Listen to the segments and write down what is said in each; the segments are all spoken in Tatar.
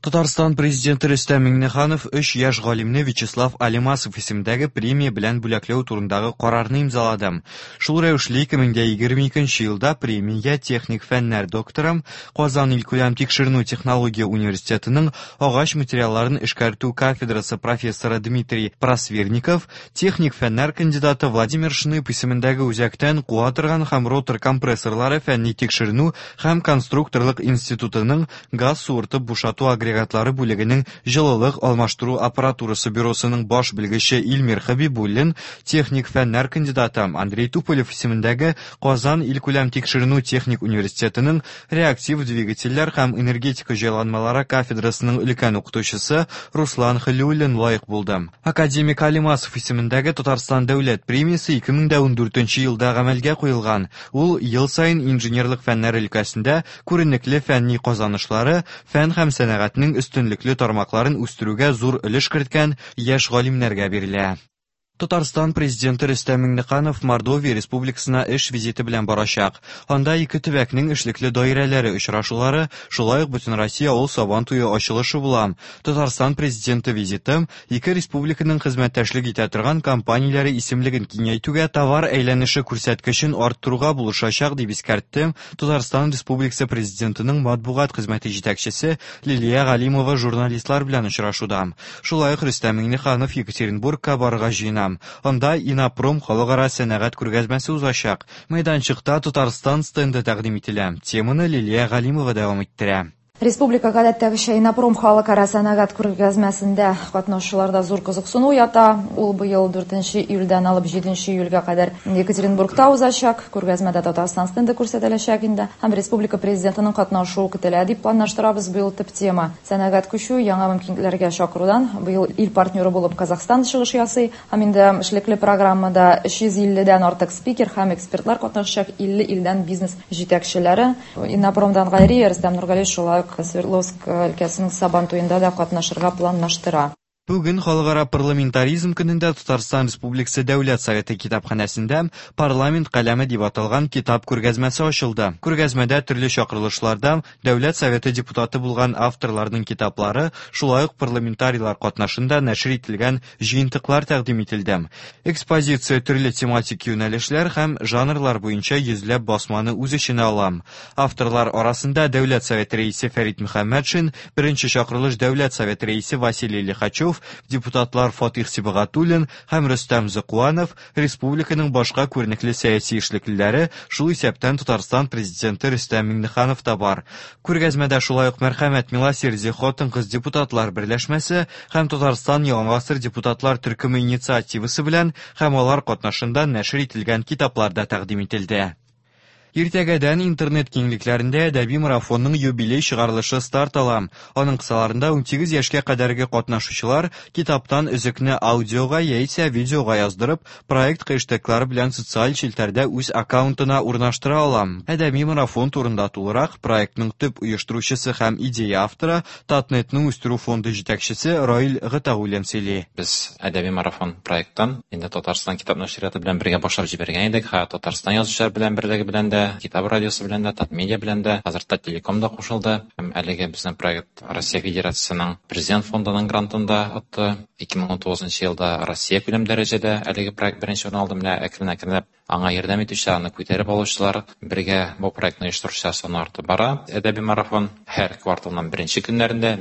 Татарстан президенты Рөстәм Миңнеханов 3 яшь галимне Вячеслав Алимасов исемендәге премия белән бүләкләү турындагы карарны имзалады. Шул рәвешле 2022 елда премия техник фәннәр докторы, Казан илкүләм тикшеренү технология университетының агач материалларын эшкәртү кафедрасы профессоры Дмитрий Просверников, техник фәннәр кандидаты Владимир Шнып исемендәге үзәктән куа торган һәм ротор компрессорлары фәнни тикшеренү һәм конструкторлык институтының газ суыртып бушату агрегатлары бүлегенең җылылык алмаштыру аппаратурасы бюросының баш белгече Илмир Хабибуллин, техник фәннәр кандидаты Андрей Туполев исемендәге Казан илкүләм тикшеренү техник университетының реактив двигательләр һәм энергетика җайланмалары кафедрасының өлкән укытучысы Руслан Хәлиуллин лаек булды. Академик Алимасов исемендәге Татарстан дәүләт премиясе 2014 елда гамәлгә куелган. Ул ел саен инженерлык фәннәр өлкәсендә күренекле фәнни казанышлары, фән һәм сәнәгатьнең өстенлекле тармакларын үстерүгә зур өлеш керткән яшь галимнәргә бирелә. Татарстан президенты Рөстәм Миңнеханов Мордовия республикасына эш визиты белән барачак. Анда ике төбәкнең эшлекле даирәләре очрашулары, шулай ук бөтен Россия авыл сабан туе ачылышы була. Татарстан президенты визиты ике республиканың хезмәттәшлек итә торган компанияләре исемлеген киңәйтүгә, товар әйләнеше күрсәткечен арттыруга булышачак дип искәртте Татарстан Республикасы президентының матбугат хезмәте җитәкчесе Лилия Галимова журналистлар белән очрашуда. Шулай ук Рөстәм Миңнеханов Екатеринбургка барырга җыена. Анда Инопром халыкара сәнәгать күргәзмәсе узачак. Мәйданчыкта Татарстан стенды тәкъдим ителә. Теманы Лилия Галимова дәвам иттерә. Республика гадәттәгечә Инопром халыкара сәнәгать күргәзмәсендә катнашучыларда зур кызыксыну ята. Ул быел 4 июльдән алып 7 июльгә кадәр Екатеринбургта узачак. Күргәзмәдә Татарстан стенды күрсәтеләчәк инде. Һәм республика президентының катнашуы көтелә дип планлаштырабыз. Быел төп тема сәнәгать күчү, яңа мөмкинлекләргә чакырудан. Быел ил партнеры булып Казахстан чыгыш ясый. Һәм инде эшлекле программада 350-дән артык спикер һәм экспертлар катнашачак, 50 илдән бизнес җитәкчеләре. Инопромдан гайри Рөстәм Нургали шулай Свердловск өлкәсенең Сабан туенда да катнашырга планлаштыра. Бүген халыкара парламентаризм көнендә Татарстан Республикасы Дәүләт Советы китапханәсендә парламент каләме дип аталган китап күргәзмәсе ачылды. Күргәзмәдә төрле чакырылышларда Дәүләт Советы депутаты булган авторларның китаплары, шулай ук парламентарийлар катнашында нәшр ителгән җыентыклар тәкъдим ителде. Экспозиция төрле тематик юнәлешләр һәм жанрлар буенча йөзләп басманы үз эченә ала. Авторлар арасында Дәүләт Советы рәисе Фәрит Мөхәммәтшин, беренче чакырылыш Дәүләт Советы рәисе Василий Лихачев, депутатлар Фатих Сибагатуллин һәм Рөстәм Зыкуанов, республиканың башка күренекле сәяси эшлеклеләре, шул исәптән Татарстан президенты Рөстәм Миңнеханов та бар. Күргәзмәдә шулай ук Мәрхәмәт Милосердие хатын-кыз депутатлар берләшмәсе һәм Татарстан Яңа гасыр депутатлар төркеме инициативасы белән һәм алар катнашында нәшр ителгән китаплар да тәкъдим ителде. Иртәгәдән интернет киңлекләрендә әдәби марафонның юбилей чыгарылышы старт ала. Аның кысаларында 18 яшькә кадәрге катнашучылар китаптан өзекне аудиога яисә видеога яздырып, проект хэштеглары белән социаль челтәрдә үз аккаунтына урнаштыра ала. Әдәби марафон турында тулырак проектның төп оештыручысы һәм идея авторы Татнетның үстерү фонды җитәкчесе Раил Гатауллин сөйли. Без әдәби марафон проекттан инде Татарстан китап нәшрияты белән бергә башлап җибәргән идек. Татарстан язучылар белән берлеге белән дә, Китап радиосы белән дә, Татмедиа белән дә, хәзер Таттелеком да кушылды. Һәм әлеге безнең проект Россия Федерациясының президент фондының грантында отты. 2019 елда Россия күләм дәрәҗәдә әлеге проект беренче урын алды. Менә әкрен-әкрен аңа ярдәм итүчеләрне күтәреп алучылар бергә бу проектны оештыручылар саны артып бара. Әдәби марафон һәр кварталның беренче көннәрендә,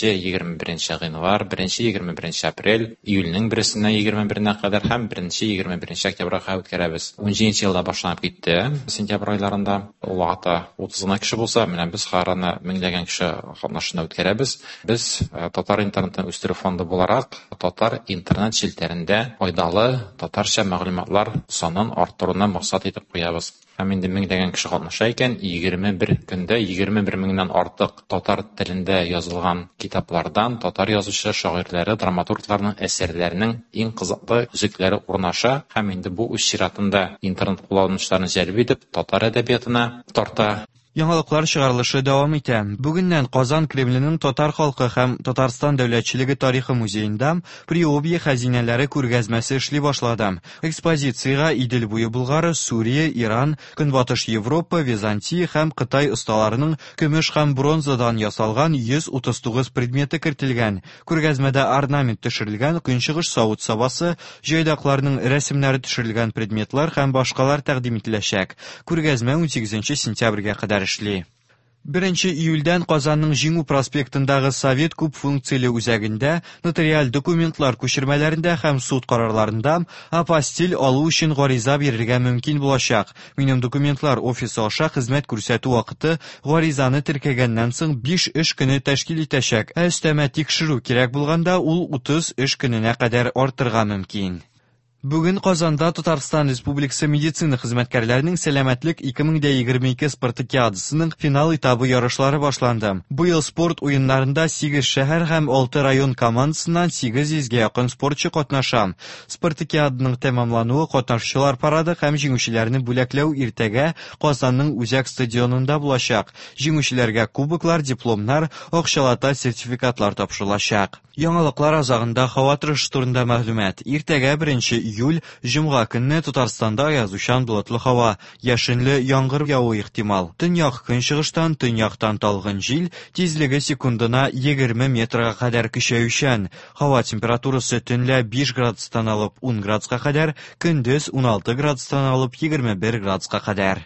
1-21 гыйнвар, 1-21 апрель, июльнең 1-сеннән 21-нә кадәр һәм 1-21 октябрьгә үткәрәбез. 17 елда башланып китте. Сентябрь айларында ул вакытта 30 кеше булса, менә без хараны меңләгән кеше катнашында үткәрәбез. Без Татар интернетын үстерү фонды буларак, татар интернет челтәрендә файдалы татарча мәгълүматлар санын арттыруны максат итеп куябыз. Һәм инде меңләгән кеше катнаша икән, 21 көндә 21 меңнән артык татар телендә язылган китаплардан татар язучы шагыйрьләре, драматургларның әсәрләренең иң кызыклы үзекләре урнаша. Һәм инде бу үз чиратында интернет кулланучыларны җәлеп итеп, татар әдәбиятына тарта. Яңалыклар чыгарылышы дәвам итә. Бүгеннән Казан Кремленең татар халкы һәм Татарстан дәүләтчелеге тарихы музеенда Приобье хәзинәләре күргәзмәсе эшли башлады. Экспозициягә Идел буе Болгары, Сурия, Иран, Көнбатыш Европа, Византия һәм Кытай осталарының көмеш һәм бронзадан ясалган 139 предметы кертелгән. Күргәзмәдә орнамент төшерелгән, Көнчыгыш савыт сабасы, җайдакларның рәсемнәре төшерелгән предметлар һәм башкалар тәкъдим ителәчәк. Күргәзмә 18 сентябрьгә кадәр эшли. 1 июльдән Казанның Җиңү проспектындагы Совет күп функцияле үзәгендә нотариаль документлар күчермәләрендә һәм суд карарларында апостиль алу өчен гариза бирергә мөмкин булачак. Минем документлар офисы аша хезмәт күрсәтү вакыты гаризаны теркәгәннән соң 5 эш көне тәшкил итәчәк. Өстәмә тикшерү кирәк булганда ул 30 эш көненә кадәр артырга мөмкин. Бүген Казанда Татарстан Республикасы медицина хезмәткәрләренең сәламәтлек 2022 спартакиадасының финал этабы ярышлары башланды. Быел спорт уеннарында 8 шәһәр һәм 6 район командасыннан 800-гә якын спортчы катнаша. Спартакиаданың тәмамлануы, катнашучылар парады һәм җиңүчеләрне бүләкләү иртәгә Казанның Үзәк стадионында булачак. Җиңүчеләргә кубоклар, дипломнар, акчалата сертификатлар тапшырылачак. Яңалыклар азагында һава торышы турында мәгълүмат. Иртәгә 1 июль җомга көнне Татарстанда язучан болытлы һава, яшенле яңгыр явуы ихтимал. Төньяк көнчыгыштан, төньяктан талгын җил, тизлеге секундына 20 метрга кадәр көчәючән. Һава температурасы төнлә 5 градустан алып 10 градуска кадәр, көндез 16 градустан алып 21 градуска кадәр.